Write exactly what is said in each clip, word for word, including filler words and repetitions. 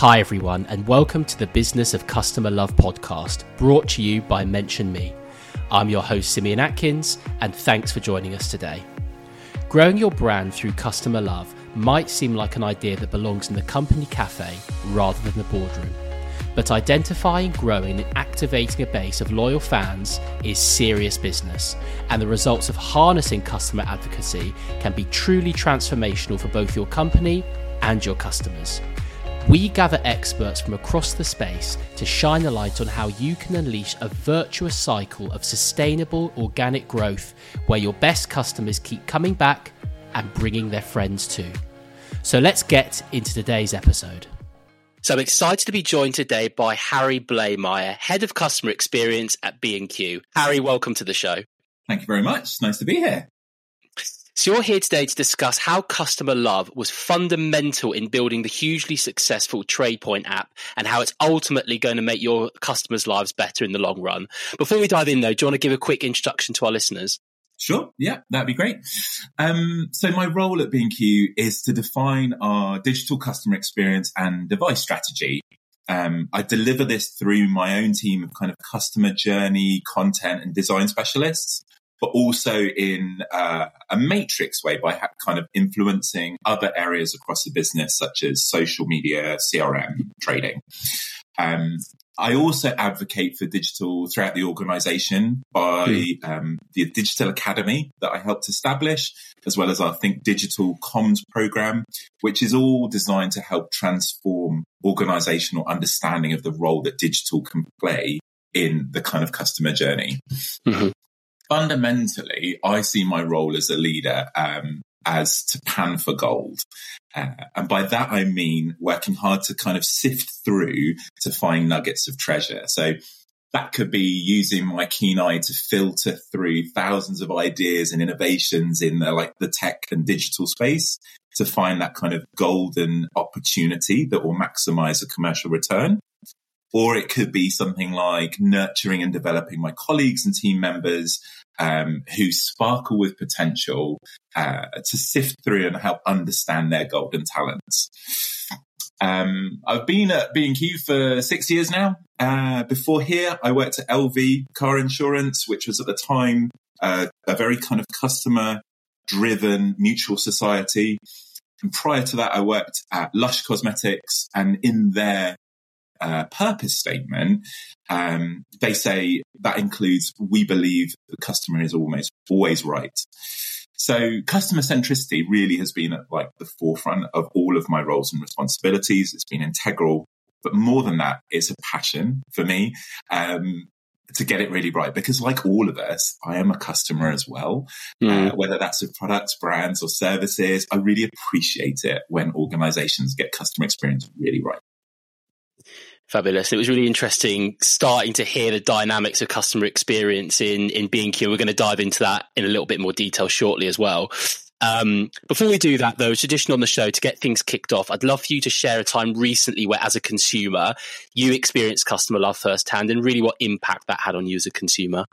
Hi everyone, and welcome to the Business of Customer Love podcast, brought to you by Mention Me. I'm your host, Simeon Atkins, and thanks for joining us today. Growing your brand through customer love might seem like an idea that belongs in the company cafe rather than the boardroom. But identifying, growing and activating a base of loyal fans is serious business, and the results of harnessing customer advocacy can be truly transformational for both your company and your customers. We gather experts from across the space to shine a light on how you can unleash a virtuous cycle of sustainable organic growth where your best customers keep coming back and bringing their friends too. So let's get into today's episode. So I'm excited to be joined today by Harry Blaymeyer, Head of Customer Experience at B and Q. Harry, welcome to the show. Thank you very much. Nice to be here. So you're here today to discuss how customer love was fundamental in building the hugely successful TradePoint app and how it's ultimately going to make your customers' lives better in the long run. Before we dive in, though, do you want to give a quick introduction to our listeners? Sure. Yeah, that'd be great. Um, so my role at B and Q is to define our digital customer experience and device strategy. Um, I deliver this through my own team of kind of customer journey, content and design specialists, but also in uh, a matrix way by ha- kind of influencing other areas across the business, such as social media, C R M, trading. Um, I also advocate for digital throughout the organization by mm. um, the Digital Academy that I helped establish, as well as our Think Digital Comms program, which is all designed to help transform organizational understanding of the role that digital can play in the kind of customer journey. Mm-hmm. Fundamentally, I see my role as a leader um, as to pan for gold. Uh, and by that, I mean working hard to kind of sift through to find nuggets of treasure. So that could be using my keen eye to filter through thousands of ideas and innovations in the, like the tech and digital space to find that kind of golden opportunity that will maximize a commercial return. Or it could be something like nurturing and developing my colleagues and team members um, who sparkle with potential uh, to sift through and help understand their golden talents. Um, I've been at B and Q for six years now. Uh, before here, I worked at L V Car Insurance, which was at the time uh, a very kind of customer-driven mutual society. And prior to that, I worked at Lush Cosmetics, and in their Uh, purpose statement, um, they say that includes, we believe the customer is almost always right. So customer centricity really has been at like the forefront of all of my roles and responsibilities. It's been integral, but more than that, it's a passion for me um, to get it really right. Because like all of us, I am a customer as well, mm. uh, whether that's with products, brands or services. I really appreciate it when organizations get customer experience really right. Fabulous. It was really interesting starting to hear the dynamics of customer experience in, in B and Q. We're going to dive into that in a little bit more detail shortly as well. Um, before we do that, though, tradition on the show, to get things kicked off, I'd love for you to share a time recently where, as a consumer, you experienced customer love firsthand and really what impact that had on you as a consumer.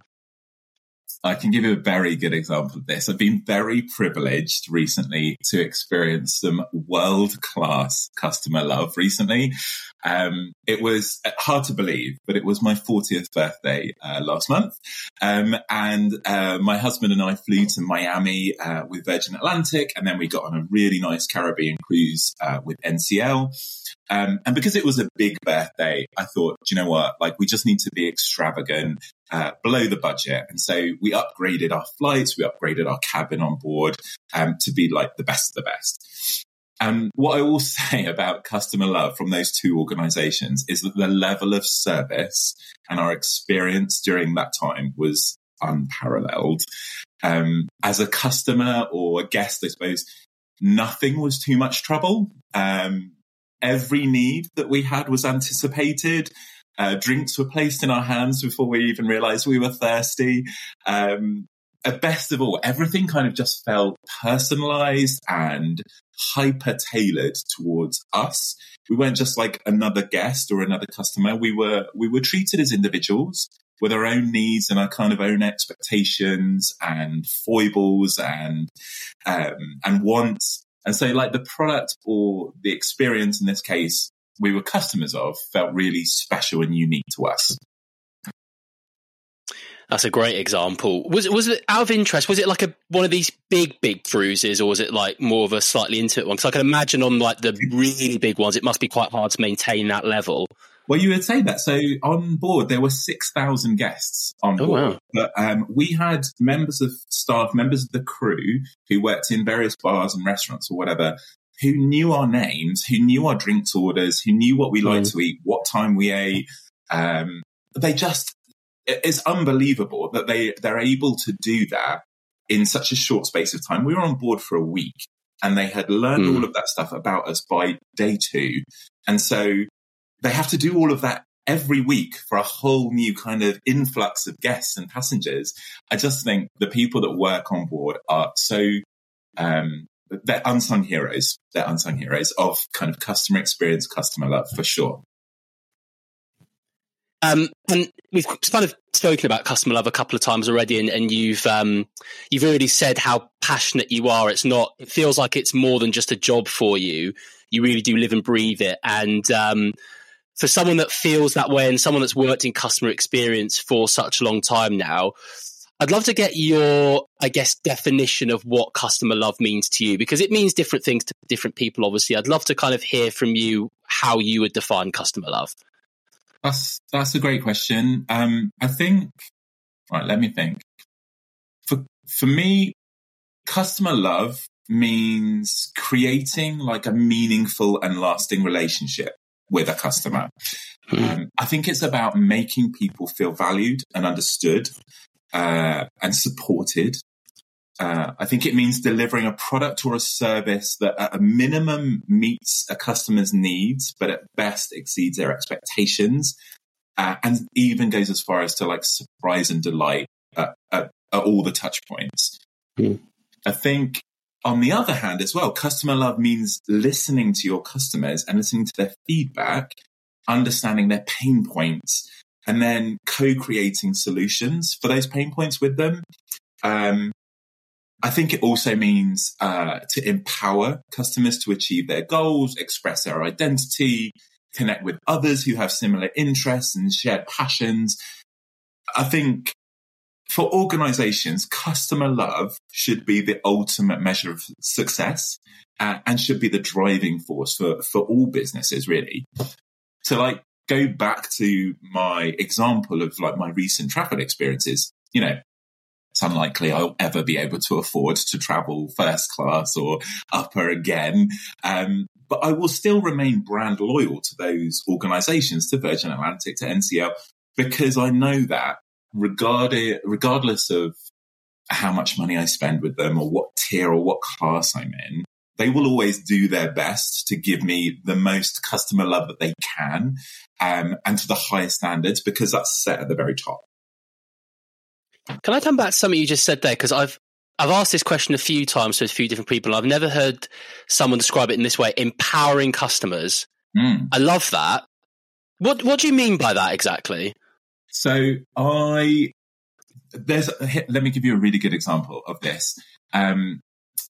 I can give you a very good example of this. I've been very privileged recently to experience some world-class customer love recently. Um, it was hard to believe, but it was my fortieth birthday uh, last month. Um, and uh, my husband and I flew to Miami uh, with Virgin Atlantic, and then we got on a really nice Caribbean cruise uh, with N C L. Um, and because it was a big birthday, I thought, do you know what? Like, we just need to be extravagant, uh, below the budget. And so we upgraded our flights, we upgraded our cabin on board um, to be like the best of the best. And what I will say about customer love from those two organizations is that the level of service and our experience during that time was unparalleled. Um, as a customer or a guest, I suppose, nothing was too much trouble. Um, every need that we had was anticipated. Uh, drinks were placed in our hands before we even realized we were thirsty. Um, at best of all, everything kind of just felt personalized and hyper tailored towards us. We weren't just like another guest or another customer. We were, we were treated as individuals with our own needs and our kind of own expectations and foibles and, um, and wants. And so like the product or the experience in this case we were customers of felt really special and unique to us. That's a great example. Was it, was it out of interest? Was it like a one of these big, big cruises, or was it like more of a slightly intimate one? Because I can imagine on like the really big ones, it must be quite hard to maintain that level. Well, you would say that. So on board, there were six thousand guests on board. Oh, wow. But um, we had members of staff, members of the crew who worked in various bars and restaurants or whatever, who knew our names, who knew our drinks orders, who knew what we liked mm. to eat, what time we ate. Um, they just... It's unbelievable that they, they're able to do that in such a short space of time. We were on board for a week and they had learned mm. all of that stuff about us by day two. And so they have to do all of that every week for a whole new kind of influx of guests and passengers. I just think the people that work on board are so, um, they're unsung heroes. They're unsung heroes of kind of customer experience, customer love, for sure. Um, and we've kind of spoken about customer love a couple of times already, and, and you've um, you've already said how passionate you are. It's not. It feels like it's more than just a job for you. You really do live and breathe it. And um, for someone that feels that way, and someone that's worked in customer experience for such a long time now, I'd love to get your, I guess, definition of what customer love means to you, because it means different things to different people. Obviously, I'd love to kind of hear from you how you would define customer love. That's that's a great question. Um, I think, right, let me think. For for me, customer love means creating like a meaningful and lasting relationship with a customer. Mm. Um, I think it's about making people feel valued and understood uh, and supported. Uh, I think it means delivering a product or a service that at a minimum meets a customer's needs, but at best exceeds their expectations, uh, and even goes as far as to like surprise and delight at, at, at all the touch points. Mm. I think on the other hand as well, customer love means listening to your customers and listening to their feedback, understanding their pain points, and then co-creating solutions for those pain points with them. Um, I think it also means uh, to empower customers to achieve their goals, express their identity, connect with others who have similar interests and shared passions. I think for organizations, customer love should be the ultimate measure of success uh, and should be the driving force for, for all businesses, really. So like, go back to my example of like my recent travel experiences, you know, it's unlikely I'll ever be able to afford to travel first class or upper again. Um, but I will still remain brand loyal to those organizations, to Virgin Atlantic, to N C L, because I know that regarded, regardless of how much money I spend with them or what tier or what class I'm in, they will always do their best to give me the most customer love that they can, um, and to the highest standards, because that's set at the very top. Can I come back to something you just said there? Because I've I've asked this question a few times to a few different people. I've never heard someone describe it in this way: empowering customers. Mm. I love that. What What do you mean by that exactly? So I there's let me give you a really good example of this. Um,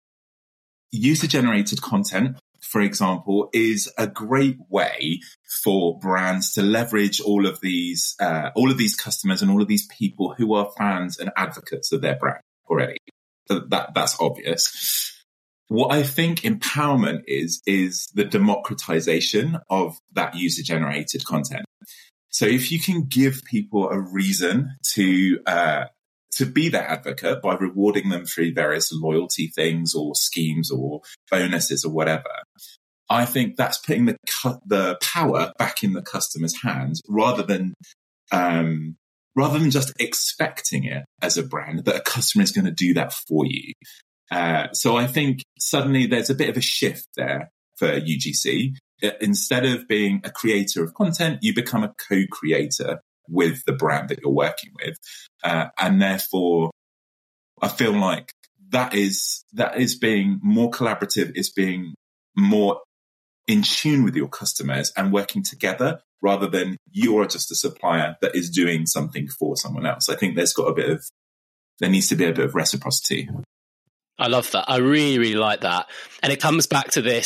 user generated content, for example, is a great way for brands to leverage all of these, uh, all of these customers and all of these people who are fans and advocates of their brand already. That, that's obvious. What I think empowerment is, is the democratization of that user generated content. So if you can give people a reason to, uh, to be their advocate by rewarding them through various loyalty things or schemes or bonuses or whatever, I think that's putting the cu- the power back in the customer's hands rather than um, rather than just expecting it as a brand that a customer is going to do that for you. Uh, so I think suddenly there's a bit of a shift there for U G C. Instead of being a creator of content, you become a co-creator with the brand that you're working with. Uh, and therefore, I feel like that is, that is being more collaborative, is being more in tune with your customers and working together rather than you're just a supplier that is doing something for someone else. I think there's got a bit of, there needs to be a bit of reciprocity. I love that. I really, really like that. And it comes back to this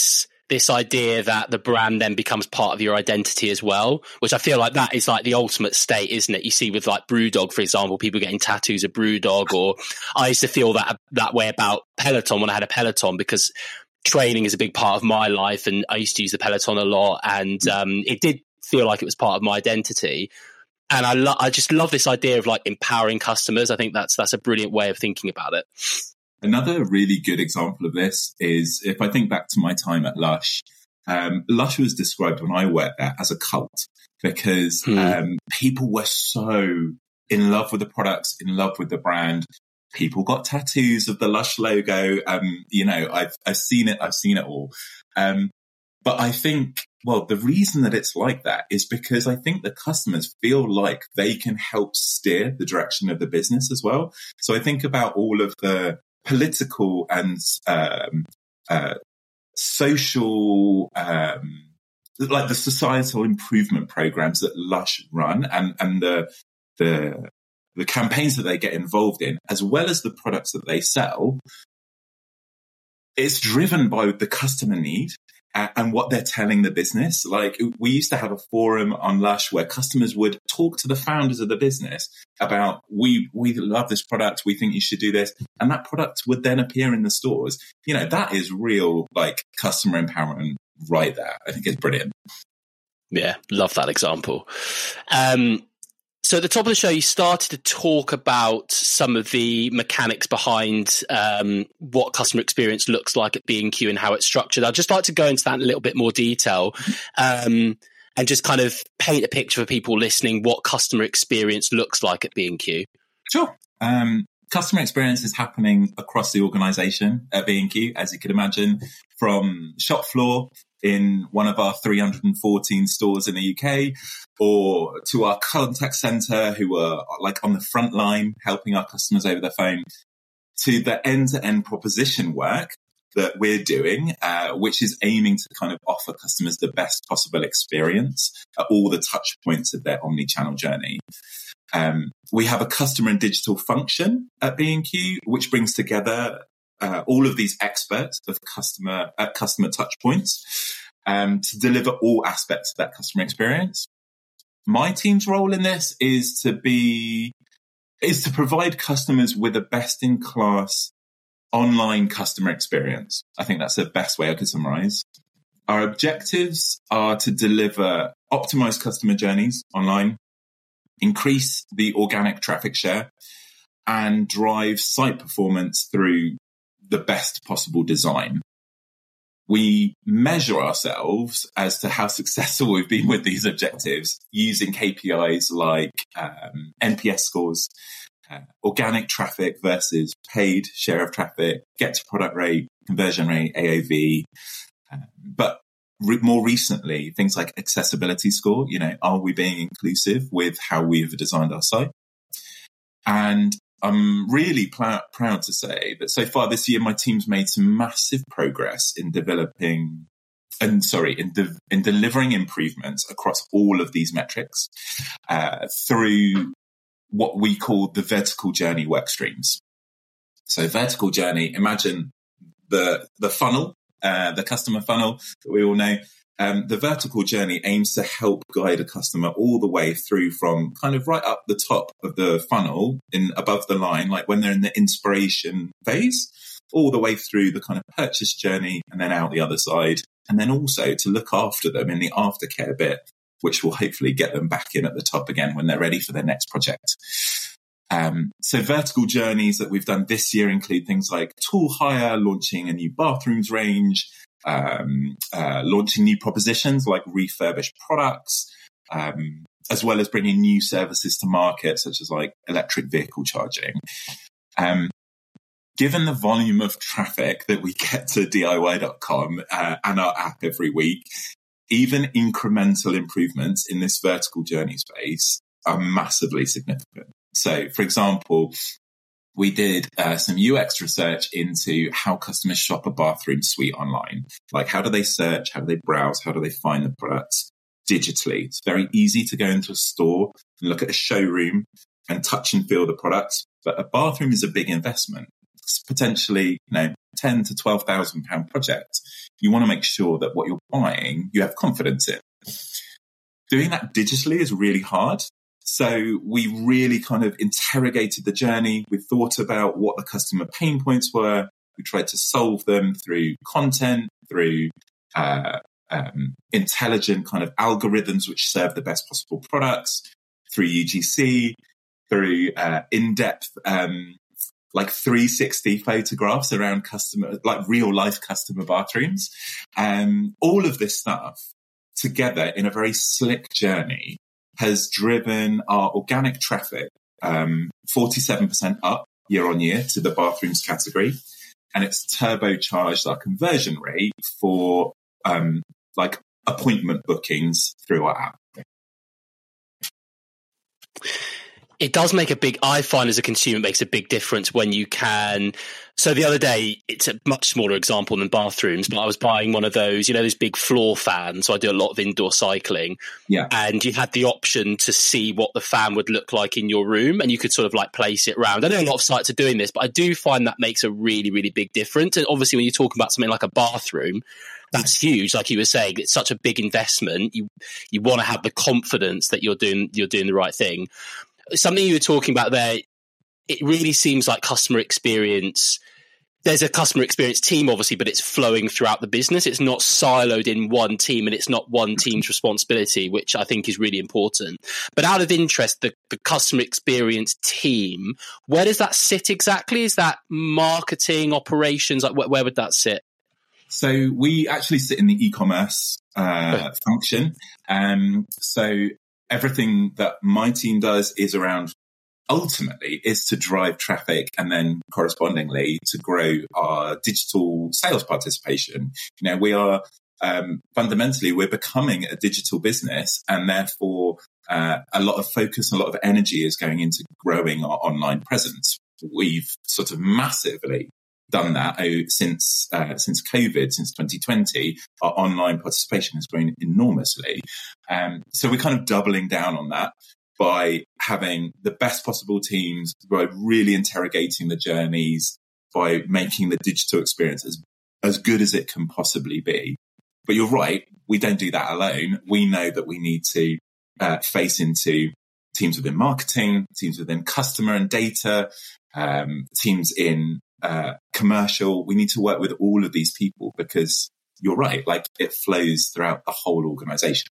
this idea that the brand then becomes part of your identity as well, which I feel like that is like the ultimate state, isn't it? You see with like Brewdog, for example, people getting tattoos of Brewdog, or I used to feel that that way about Peloton when I had a Peloton, because training is a big part of my life, and I used to use the Peloton a lot, and um, it did feel like it was part of my identity. And I, lo- I just love this idea of like empowering customers. I think that's that's a brilliant way of thinking about it. Another really good example of this is if I think back to my time at Lush. Um, Lush was described when I worked there as a cult, because hmm. um, people were so in love with the products, in love with the brand. People got tattoos of the Lush logo. Um, you know, I've I've seen it. I've seen it all. Um, but I think, well, the reason that it's like that is because I think the customers feel like they can help steer the direction of the business as well. So I think about all of the political and um, uh, social, um, like the societal improvement programs that Lush run, and and the the the campaigns that they get involved in, as well as the products that they sell. It's driven by the customer need and what they're telling the business. Like, we used to have a forum on Lush where customers would talk to the founders of the business about, we we love this product, we think you should do this. And that product would then appear in the stores. You know, that is real, like, customer empowerment right there. I think it's brilliant. Yeah, love that example. Um, So at the top of the show, you started to talk about some of the mechanics behind um, what customer experience looks like at B and Q and how it's structured. I'd just like to go into that in a little bit more detail um, and just kind of paint a picture for people listening what customer experience looks like at B and Q. Sure. Um, customer experience is happening across the organisation at B and Q, as you could imagine, from shop floor in one of our three hundred fourteen stores in the U K, or to our contact centre who are like on the front line helping our customers over the phone, to the end-to-end proposition work that we're doing, uh, which is aiming to kind of offer customers the best possible experience at all the touch points of their omni-channel journey. Um, we have a customer and digital function at B and Q, which brings together Uh, all of these experts of customer uh, customer touch points um, to deliver all aspects of that customer experience. My team's role in this is to be is to provide customers with a best-in-class online customer experience. I think that's the best way I could summarize. Our objectives are to deliver optimized customer journeys online, increase the organic traffic share, and drive site performance through the best possible design. We measure ourselves as to how successful we've been with these objectives using K P Is like um, N P S scores, uh, organic traffic versus paid share of traffic, get to product rate, conversion rate, A O V. Uh, but re- more recently, things like accessibility score, you know, are we being inclusive with how we've designed our site? And I'm really pl- proud to say that so far this year, my team's made some massive progress in developing and sorry, in, de- in delivering improvements across all of these metrics uh, through what we call the vertical journey work streams. So vertical journey, imagine the, the funnel, uh, the customer funnel that we all know. Um, the vertical journey aims to help guide a customer all the way through from kind of right up the top of the funnel in above the line, like when they're in the inspiration phase, all the way through the kind of purchase journey and then out the other side. And then also to look after them in the aftercare bit, which will hopefully get them back in at the top again when they're ready for their next project. Um, so vertical journeys that we've done this year include things like tool hire, launching a new bathrooms range, Um, uh, launching new propositions like refurbished products, um, as well as bringing new services to market, such as like electric vehicle charging. Um, given the volume of traffic that we get to D I Y dot com uh, and our app every week, even incremental improvements in this vertical journey space are massively significant. So, for example, we did uh, some U X research into how customers shop a bathroom suite online. Like, how do they search? How do they browse? How do they find the products digitally? It's very easy to go into a store and look at a showroom and touch and feel the products. But a bathroom is a big investment. potentially, you know, ten to twelve thousand pound project, you want to make sure that what you're buying, you have confidence in. Doing that digitally is really hard. So we really kind of interrogated the journey. We thought about what the customer pain points were. We tried to solve them through content, through uh, um, intelligent kind of algorithms which serve the best possible products, through U G C, through uh, in-depth, um, like three sixty photographs around customer, like real life customer bathrooms. Um, all of this stuff together in a very slick journey has driven our organic traffic um, forty-seven percent up year on year to the bathrooms category. And it's turbocharged our conversion rate for um, like appointment bookings through our app. It does make a big, I find as a consumer, it makes a big difference when you can. So the other day, it's a much smaller example than bathrooms, but I was buying one of those, you know, those big floor fans. So I do a lot of indoor cycling. Yeah. And you had the option to see what the fan would look like in your room, and you could sort of like place it around. I know a lot of sites are doing this, but I do find that makes a really, really big difference. And obviously when you're talking about something like a bathroom, that's huge. Like you were saying, it's such a big investment. You you want to have the confidence that you're doing you're doing the right thing. Something you were talking about there, it really seems like customer experience. There's a customer experience team, obviously, but it's flowing throughout the business. It's not siloed in one team, and it's not one team's responsibility, which I think is really important. But out of interest, the, the customer experience team, where does that sit exactly? Is that marketing, operations? Like, where, where would that sit? So we actually sit in the e-commerce uh, oh. function. Um, so everything that my team does is around, ultimately, is to drive traffic and then correspondingly to grow our digital sales participation. You know, we are um, fundamentally, we're becoming a digital business, and therefore uh, a lot of focus, a lot of energy is going into growing our online presence. We've sort of massively done that oh, since uh, since COVID, since twenty twenty. Our online participation has grown enormously. Um, so we're kind of doubling down on that by having the best possible teams, by really interrogating the journeys, by making the digital experience as, as good as it can possibly be. But you're right, we don't do that alone. We know that we need to uh, face into teams within marketing, teams within customer and data, um, teams in Uh, commercial. We need to work with all of these people because you're right, like it flows throughout the whole organization.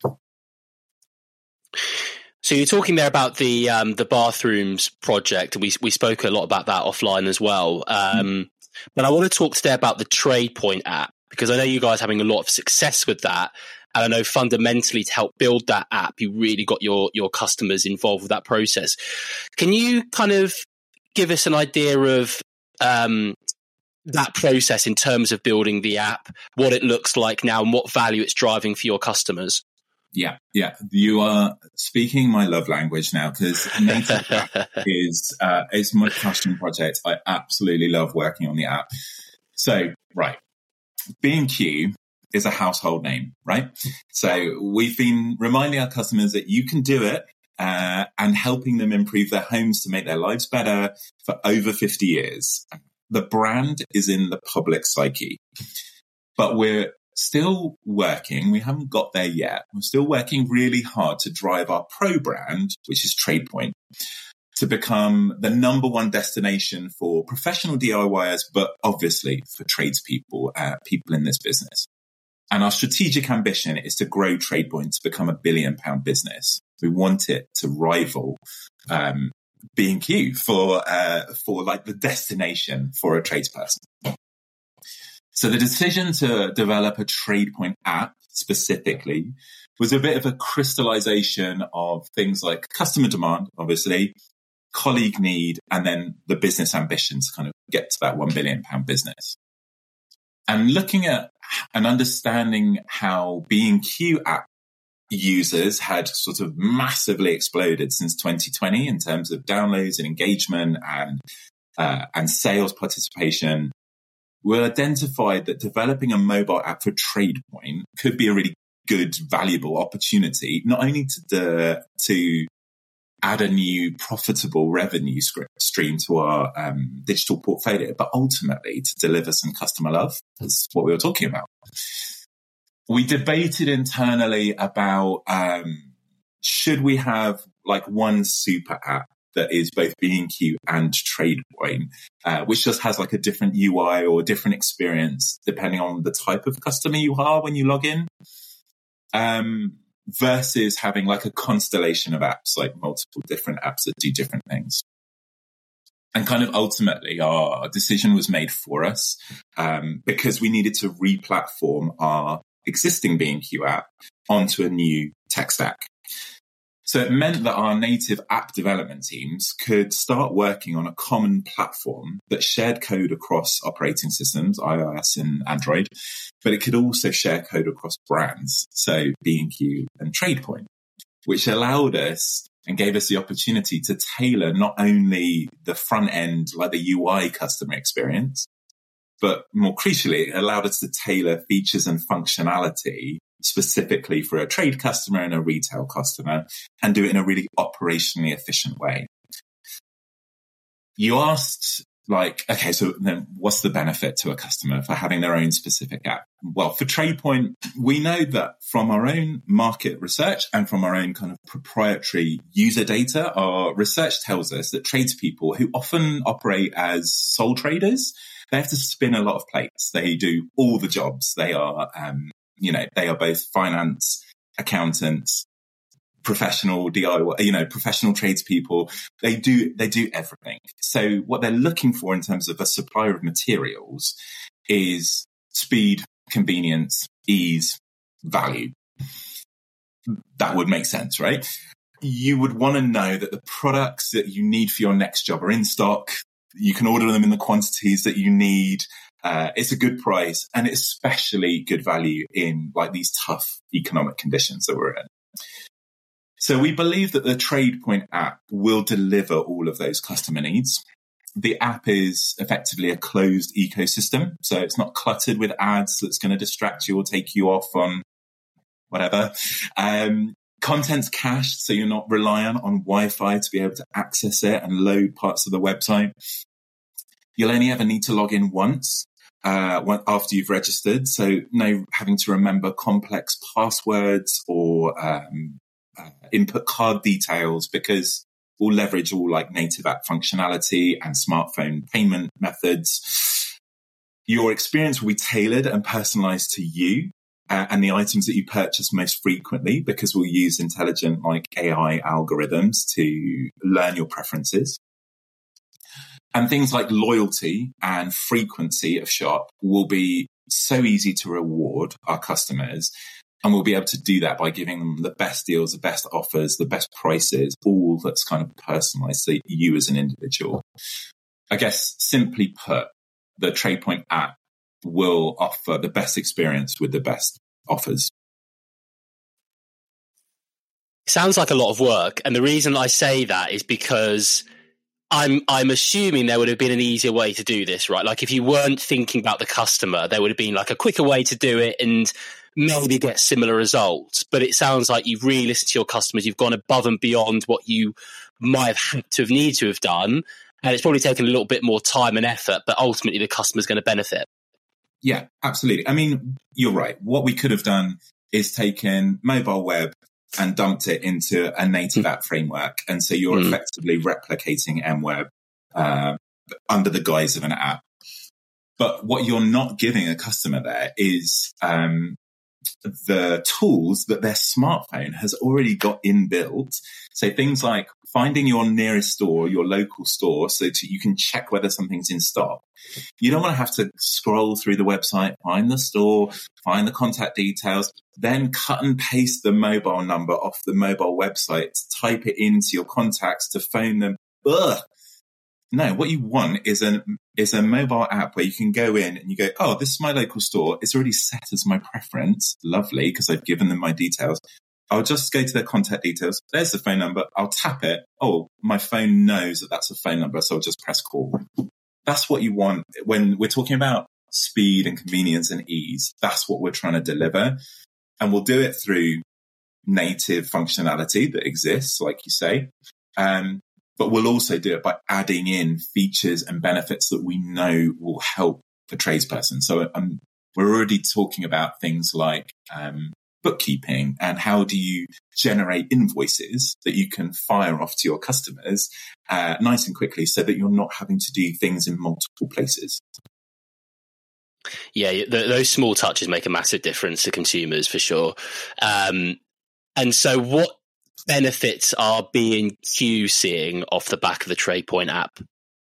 So you're talking there about the um, the bathrooms project. We we spoke a lot about that offline as well. Um, mm. But I want to talk today about the TradePoint app, because I know you guys are having a lot of success with that. And I know fundamentally to help build that app, you really got your your customers involved with that process. Can you kind of give us an idea of Um, that process in terms of building the app, what it looks like now, and what value it's driving for your customers? Yeah, yeah. You are speaking my love language now, because native app is uh, it's my passion project. I absolutely love working on the app. So, right, B and Q is a household name, right? So we've been reminding our customers that you can do it. Uh, and helping them improve their homes to make their lives better for over fifty years. The brand is in the public psyche, but we're still working. We haven't got there yet. We're still working really hard to drive our pro brand, which is TradePoint, to become the number one destination for professional DIYers, but obviously for tradespeople, uh, people in this business. And our strategic ambition is to grow TradePoint to become a billion pound business. We want it to rival um, B and Q for uh, for like the destination for a tradesperson. So the decision to develop a TradePoint app specifically was a bit of a crystallization of things like customer demand, obviously, colleague need, and then the business ambition to kind of get to that one billion pound business. And looking at and understanding how B and Q app users had sort of massively exploded since twenty twenty in terms of downloads and engagement and uh, and sales participation, we identified that developing a mobile app for TradePoint could be a really good, valuable opportunity, not only to the, to add a new profitable revenue stream to our um, digital portfolio, but ultimately to deliver some customer love. That's what we were talking about. We debated internally about um, should we have like one super app that is both B and Q and TradePoint, uh, which just has like a different U I or different experience depending on the type of customer you are when you log in, um, versus having like a constellation of apps, like multiple different apps that do different things. And kind of ultimately our decision was made for us um, because we needed to re-platform our existing B and Q app onto a new tech stack. So it meant that our native app development teams could start working on a common platform that shared code across operating systems, iOS and Android, but it could also share code across brands, so B and Q and TradePoint, which allowed us and gave us the opportunity to tailor not only the front end, like the U I customer experience, but more crucially, it allowed us to tailor features and functionality specifically for a trade customer and a retail customer and do it in a really operationally efficient way. You asked, like, okay, so then what's the benefit to a customer for having their own specific app? Well, for TradePoint, we know that from our own market research and from our own kind of proprietary user data, our research tells us that tradespeople who often operate as sole traders, they have to spin a lot of plates. They do all the jobs. They are, um, you know, they are both finance, accountants, professional D I Y, you know, professional tradespeople. They do, they do everything. So what they're looking for in terms of a supplier of materials is speed, convenience, ease, value. That would make sense, right? You would want to know that the products that you need for your next job are in stock. You can order them in the quantities that you need. Uh, it's a good price and especially good value in like these tough economic conditions that we're in. So we believe that the TradePoint app will deliver all of those customer needs. The app is effectively a closed ecosystem. So it's not cluttered with ads that's going to distract you or take you off on whatever. Um, content's cached, so you're not reliant on Wi-Fi to be able to access it and load parts of the website. You'll only ever need to log in once uh, after you've registered. So no having to remember complex passwords or um, uh, input card details, because we'll leverage all like native app functionality and smartphone payment methods. Your experience will be tailored and personalized to you uh, and the items that you purchase most frequently, because we'll use intelligent like A I algorithms to learn your preferences. And things like loyalty and frequency of shop will be so easy to reward our customers. And we'll be able to do that by giving them the best deals, the best offers, the best prices, all that's kind of personalized to you as an individual. I guess simply put, the TradePoint app will offer the best experience with the best offers. Sounds like a lot of work. And the reason I say that is because I'm I'm assuming there would have been an easier way to do this, right? Like if you weren't thinking about the customer, there would have been like a quicker way to do it and maybe get similar results. But it sounds like you've really listened to your customers. You've gone above and beyond what you might have had to have needed to have done. And it's probably taken a little bit more time and effort, but ultimately the customer's going to benefit. Yeah, absolutely. I mean, you're right. What we could have done is taken mobile web and dumped it into a native app framework. And so you're mm. effectively replicating MWeb uh, under the guise of an app. But what you're not giving a customer there is um, the tools that their smartphone has already got inbuilt. So things like finding your nearest store, your local store, so that you can check whether something's in stock. You don't want to have to scroll through the website, find the store, find the contact details, then cut and paste the mobile number off the mobile website, type it into your contacts to phone them. Ugh. No, what you want is a, is a mobile app where you can go in and you go, oh, this is my local store. It's already set as my preference. Lovely, because I've given them my details. I'll just go to their contact details. There's the phone number. I'll tap it. Oh, my phone knows that that's a phone number, so I'll just press call. That's what you want. When we're talking about speed and convenience and ease, that's what we're trying to deliver. And we'll do it through native functionality that exists, like you say. Um, but we'll also do it by adding in features and benefits that we know will help the tradesperson. So um, we're already talking about things like um, bookkeeping and how do you generate invoices that you can fire off to your customers uh, nice and quickly so that you're not having to do things in multiple places. Yeah, th- those small touches make a massive difference to consumers for sure. Um, and so what benefits are B and Q seeing off the back of the TradePoint app?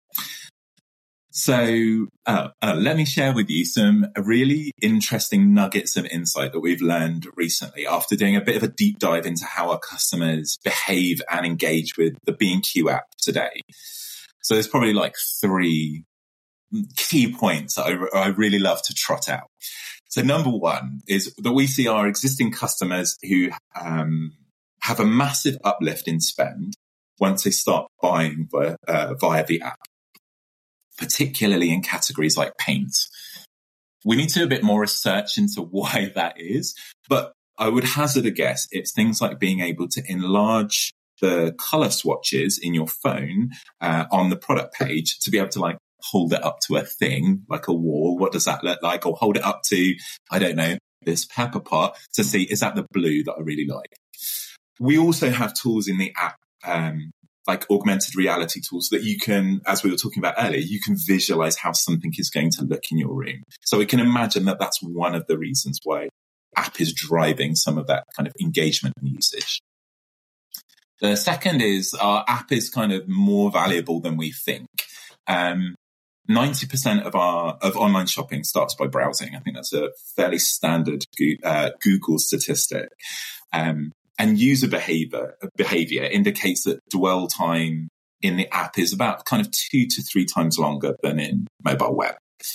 So uh, uh, let me share with you some really interesting nuggets of insight that we've learned recently after doing a bit of a deep dive into how our customers behave and engage with the B and Q app today. So there's probably like three key points that I, I really love to trot out. So number one is that we see our existing customers who um, have a massive uplift in spend once they start buying via, uh, via the app, particularly in categories like paint. We need to do a bit more research into why that is, but I would hazard a guess it's things like being able to enlarge the color swatches in your phone uh, on the product page to be able to like hold it up to a thing like a wall. What does that look like? Or hold it up to, I don't know, this pepper pot to see, is that the blue that I really like? We also have tools in the app, um, like augmented reality tools that you can, as we were talking about earlier, you can visualize how something is going to look in your room. So we can imagine that that's one of the reasons why app is driving some of that kind of engagement and usage. The second is our app is kind of more valuable than we think. Um, ninety percent of our of online shopping starts by browsing. I think that's a fairly standard uh, Google statistic. Um, and user behavior behavior indicates that dwell time in the app is about kind of two to three times longer than in mobile web.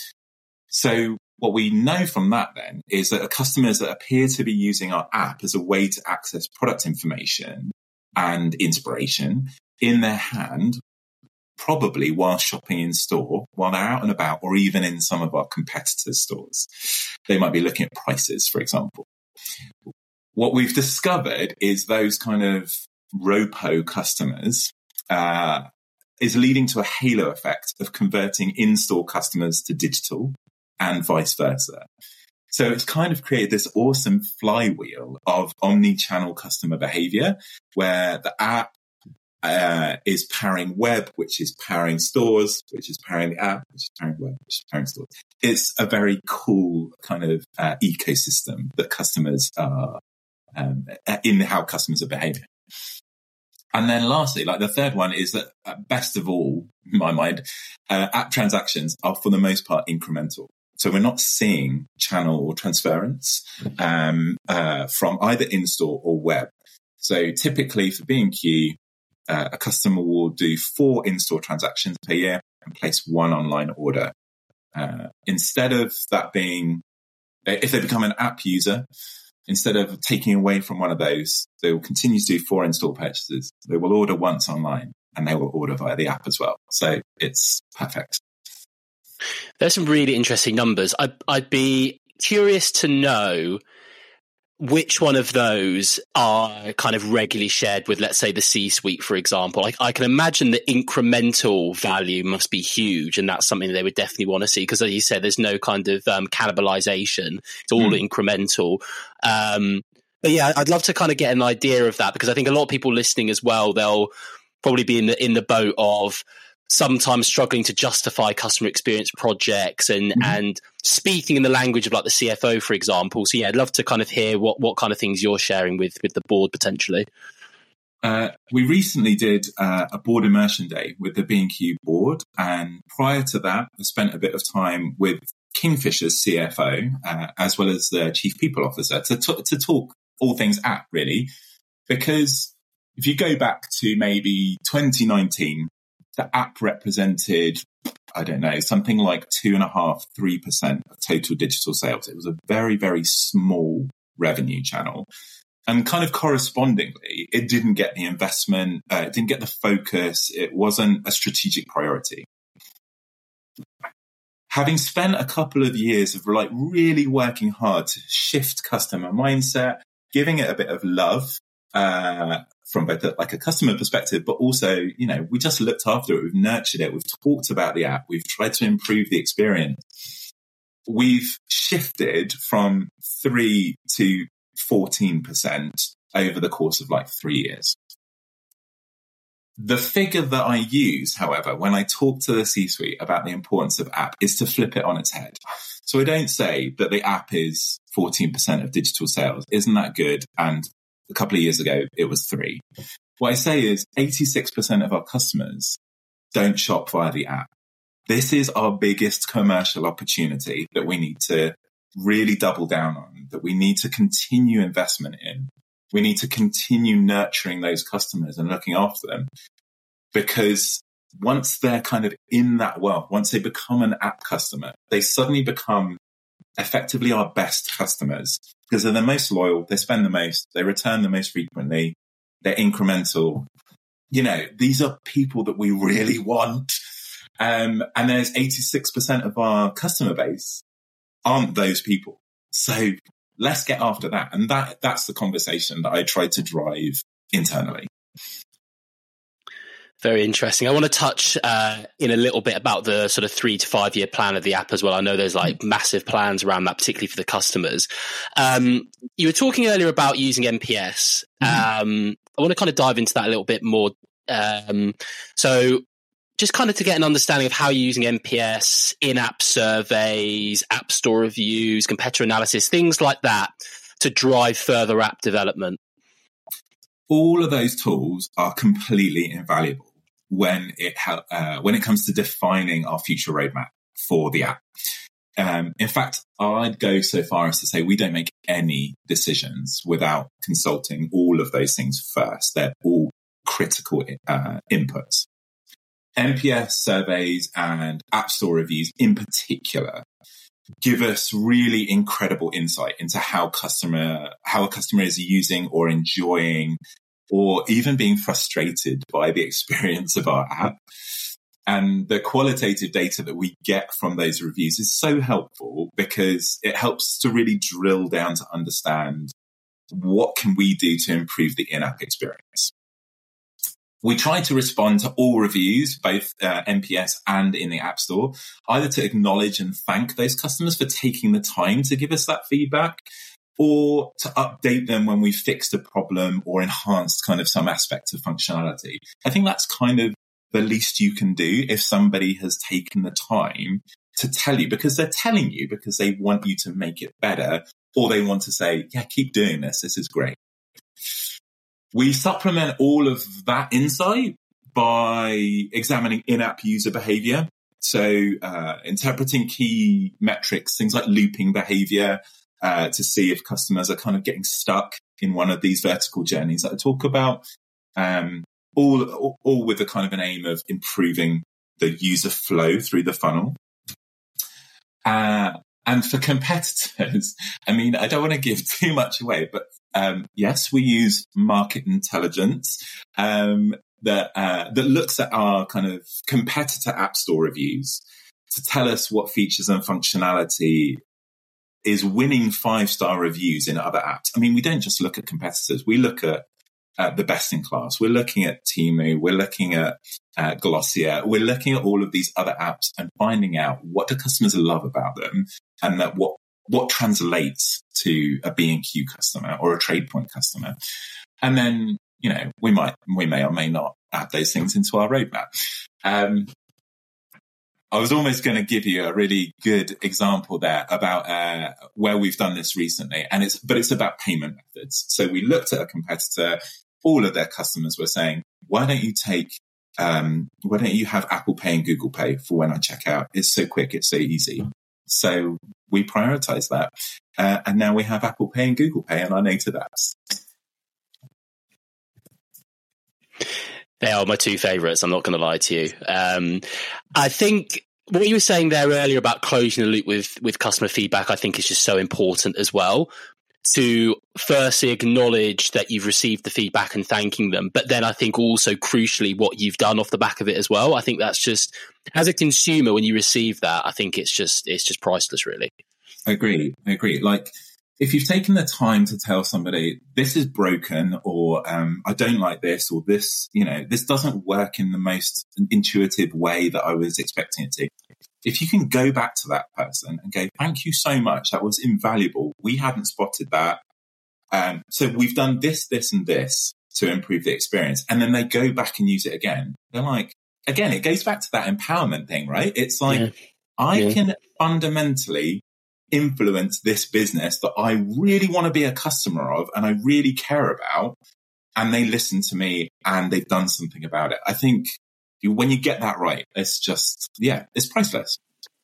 So what we know from that then is that customers that appear to be using our app as a way to access product information and inspiration in their hand, probably while shopping in store, while they're out and about, or even in some of our competitors' stores. They might be looking at prices, for example. What we've discovered is those kind of ROPO customers uh, is leading to a halo effect of converting in-store customers to digital and vice versa. So it's kind of created this awesome flywheel of omni-channel customer behavior where the app Uh, is powering web, which is powering stores, which is powering the app, which is powering web, which is powering stores. It's a very cool kind of uh, ecosystem that customers are, um, in how customers are behaving. And then lastly, like the third one is that uh, best of all, in my mind, uh, app transactions are for the most part incremental. So we're not seeing channel transference um, uh, from either in-store or web. So typically for B and Q, Uh, a customer will do four in-store transactions per year and place one online order. Uh, instead of that being, if they become an app user, instead of taking away from one of those, they will continue to do four in-store purchases. They will order once online and they will order via the app as well. So it's perfect. There's some really interesting numbers. I'd, I'd be curious to know which one of those are kind of regularly shared with, let's say, the C-suite, for example. I, I can imagine the incremental value must be huge, and that's something they would definitely want to see because, as you said, there's no kind of um, cannibalization. It's all mm. incremental. Um, but yeah, I'd love to kind of get an idea of that because I think a lot of people listening as well, they'll probably be in the in the boat of sometimes struggling to justify customer experience projects and, mm-hmm. and speaking in the language of like the C F O, for example. So yeah, I'd love to kind of hear what, what kind of things you're sharing with, with the board potentially. Uh, we recently did uh, a board immersion day with the B and Q board. And prior to that, I spent a bit of time with Kingfisher's C F O, uh, as well as the chief people officer to, t- to talk all things app really. Because if you go back to maybe twenty nineteen, the app represented, I don't know, something like two and a half, three percent of total digital sales. It was a very, very small revenue channel. And kind of correspondingly, it didn't get the investment, uh, it didn't get the focus. It wasn't a strategic priority. Having spent a couple of years of like really working hard to shift customer mindset, giving it a bit of love, uh, from both a, like a customer perspective, but also, you know, we just looked after it. We've nurtured it. We've talked about the app. We've tried to improve the experience. We've shifted from three to fourteen percent over the course of like three years. The figure that I use, however, when I talk to the C-suite about the importance of app is to flip it on its head. So I don't say that the app is fourteen percent of digital sales. Isn't that good? And a couple of years ago, it was three. What I say is eighty-six percent of our customers don't shop via the app. This is our biggest commercial opportunity that we need to really double down on, that we need to continue investment in. We need to continue nurturing those customers and looking after them, because once they're kind of in that world, once they become an app customer, they suddenly become effectively our best customers, because they're the most loyal, they spend the most, they return the most frequently, they're incremental. You know, these are people that we really want. Um, and there's eighty-six percent of our customer base aren't those people. So let's get after that. And that that's the conversation that I try to drive internally. Very interesting. I want to touch uh, in a little bit about the sort of three to five year plan of the app as well. I know there's like massive plans around that, particularly for the customers. Um, you were talking earlier about using N P S. Mm-hmm. Um, I want to kind of dive into that a little bit more. Um, so just kind of to get an understanding of how you're using N P S, in-app surveys, app store reviews, competitor analysis, things like that to drive further app development. All of those tools are completely invaluable when it ha- uh, when it comes to defining our future roadmap for the app. Um, in fact, I'd go so far as to say we don't make any decisions without consulting all of those things first. They're all critical uh, inputs. N P S surveys and app store reviews in particular give us really incredible insight into how customer, how a customer is using or enjoying or even being frustrated by the experience of our app. And the qualitative data that we get from those reviews is so helpful because it helps to really drill down to understand what can we do to improve the in-app experience. We try to respond to all reviews, both uh, N P S and in the App Store, either to acknowledge and thank those customers for taking the time to give us that feedback, or to update them when we fixed a problem or enhanced kind of some aspect of functionality. I think that's kind of the least you can do if somebody has taken the time to tell you, because they're telling you because they want you to make it better, or they want to say, yeah, keep doing this. This is great. We supplement all of that insight by examining in-app user behavior. So uh, interpreting key metrics, things like looping behavior, uh, to see if customers are kind of getting stuck in one of these vertical journeys that I talk about, um, all, all, all with the kind of an aim of improving the user flow through the funnel. Uh, and for competitors, I mean, I don't want to give too much away, but Um, yes, we use market intelligence um, that uh, that looks at our kind of competitor app store reviews to tell us what features and functionality is winning five-star reviews in other apps. I mean, we don't just look at competitors. We look at uh, the best in class. We're looking at Temu. We're looking at uh, Glossier. We're looking at all of these other apps and finding out what do customers love about them, and that what what translates to a B and Q customer or a TradePoint customer. And then, you know, we might, we may or may not add those things into our roadmap. Um, I was almost going to give you a really good example there about uh, where we've done this recently, and it's, but it's about payment methods. So we looked at a competitor, all of their customers were saying, why don't you take, um, why don't you have Apple Pay and Google Pay for when I check out? It's so quick. It's so easy. So we prioritize that. Uh, and now we have Apple Pay and Google Pay on our native apps. They are my two favorites. I'm not going to lie to you. Um, I think what you were saying there earlier about closing the loop with, with customer feedback, I think is just so important as well. To firstly acknowledge that you've received the feedback and thanking them, but then I think also crucially what you've done off the back of it as well. I think that's just, as a consumer, when you receive that, I think it's just it's just priceless, really. I agree. I agree. Like if you've taken the time to tell somebody this is broken, or um, I don't like this, or this, you know, this doesn't work in the most intuitive way that I was expecting it to. If you can go back to that person and go, thank you so much, that was invaluable. We hadn't spotted that. Um, so we've done this, this, and this to improve the experience. And then they go back and use it again. They're like, again, it goes back to that empowerment thing, right? It's like, yeah. I yeah. can fundamentally influence this business that I really want to be a customer of and I really care about. And they listen to me and they've done something about it. I think when you get that right, it's just, yeah, it's priceless.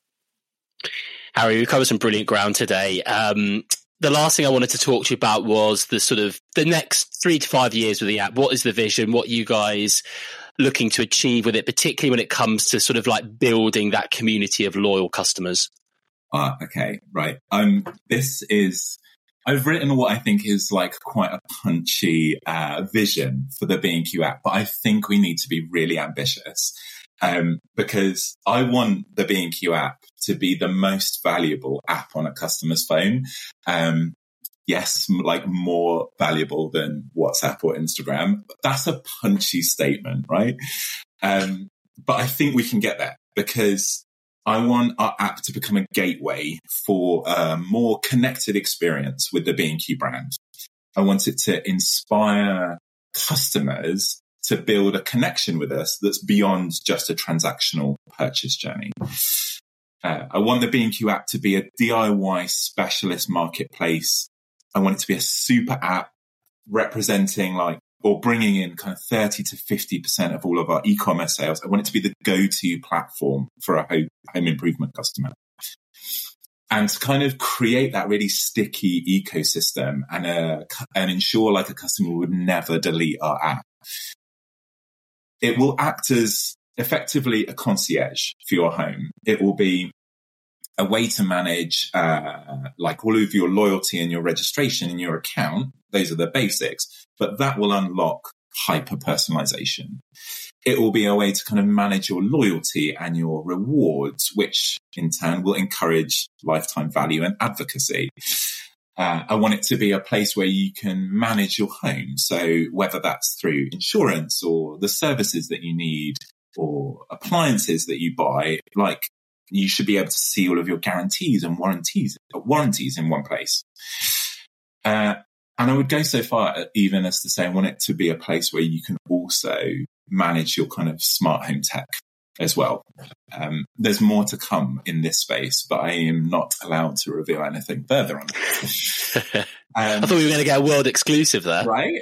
Harry, we covered some brilliant ground today. Um, the last thing I wanted to talk to you about was the sort of the next three to five years with the app. What is the vision? What are you guys looking to achieve with it, particularly when it comes to sort of like building that community of loyal customers? Ah, okay, right. Um, this is, I've written what I think is like quite a punchy uh, vision for the B and Q app, but I think we need to be really ambitious um, because I want the B and Q app to be the most valuable app on a customer's phone. Um, yes, like more valuable than WhatsApp or Instagram. That's a punchy statement, right? Um, but I think we can get there because I want our app to become a gateway for a more connected experience with the B and Q brand. I want it to inspire customers to build a connection with us that's beyond just a transactional purchase journey. Uh, I want the B and Q app to be a D I Y specialist marketplace. I want it to be a super app representing like or bringing in kind of thirty to fifty percent of all of our e-commerce sales. I want it to be the go-to platform for a home, home improvement customer. And to kind of create that really sticky ecosystem and, uh, and ensure like a customer would never delete our app. It will act as effectively a concierge for your home. It will be a way to manage uh, like all of your loyalty and your registration in your account. Those are the basics, but that will unlock hyper personalization. It will be a way to kind of manage your loyalty and your rewards, which in turn will encourage lifetime value and advocacy. Uh, I want it to be a place where you can manage your home. So whether that's through insurance or the services that you need or appliances that you buy, like you should be able to see all of your guarantees and warranties, warranties in one place. Uh, and I would go so far even as to say I want it to be a place where you can also manage your kind of smart home tech as well. Um, there's more to come in this space, but I am not allowed to reveal anything further on it. Um, I thought we were going to get a world exclusive there. Right?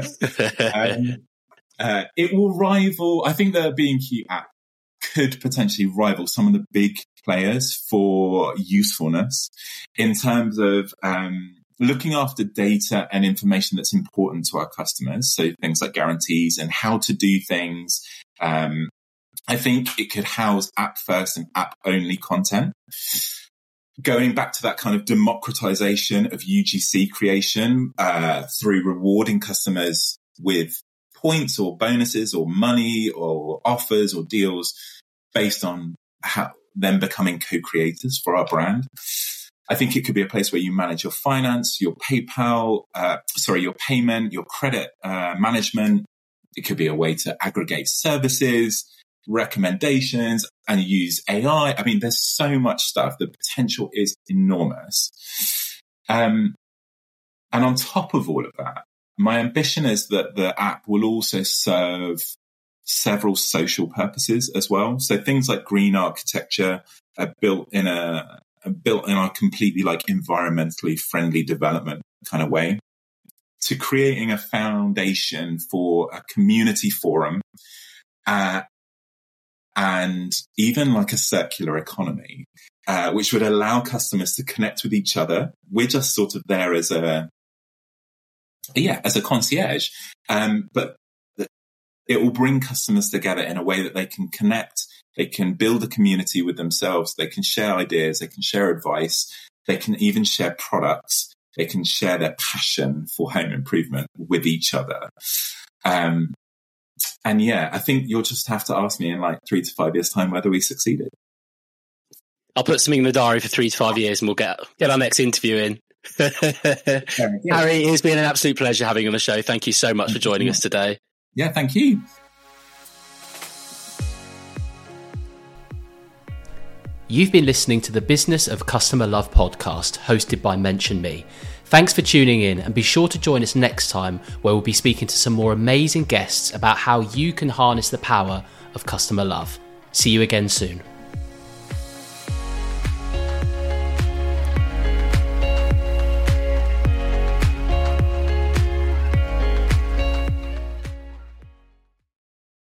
um, uh, it will rival, I think the B and Q app could potentially rival some of the big players for usefulness in terms of um, looking after data and information that's important to our customers. So things like guarantees and how to do things. Um, I think it could house app first and app only content. Going back to that kind of democratization of U G C creation uh, through rewarding customers with points or bonuses or money or offers or deals based on how them becoming co-creators for our brand. I think it could be a place where you manage your finance, your PayPal, uh, sorry, your payment, your credit uh, management. It could be a way to aggregate services, recommendations, and use A I. I mean, there's so much stuff. The potential is enormous. Um, and on top of all of that, my ambition is that the app will also serve several social purposes as well. So things like green architecture are built in a are built in a completely like environmentally friendly development kind of way, to creating a foundation for a community forum, uh, and even like a circular economy, uh, which would allow customers to connect with each other. We're just sort of there as a Yeah, as a concierge, um, but it will bring customers together in a way that they can connect, they can build a community with themselves, they can share ideas, they can share advice, they can even share products, they can share their passion for home improvement with each other. Um, and yeah, I think you'll just have to ask me in like three to five years' time whether we succeeded. I'll put something in the diary for three to five years and we'll get get our next interview in. Harry, it's been an absolute pleasure having you on the show. Thank you so much for joining us today. Yeah, thank you. You've been listening to the Business of Customer Love podcast, hosted by Mention Me. Thanks for tuning in, and be sure to join us next time, where we'll be speaking to some more amazing guests about how you can harness the power of customer love. See you again soon.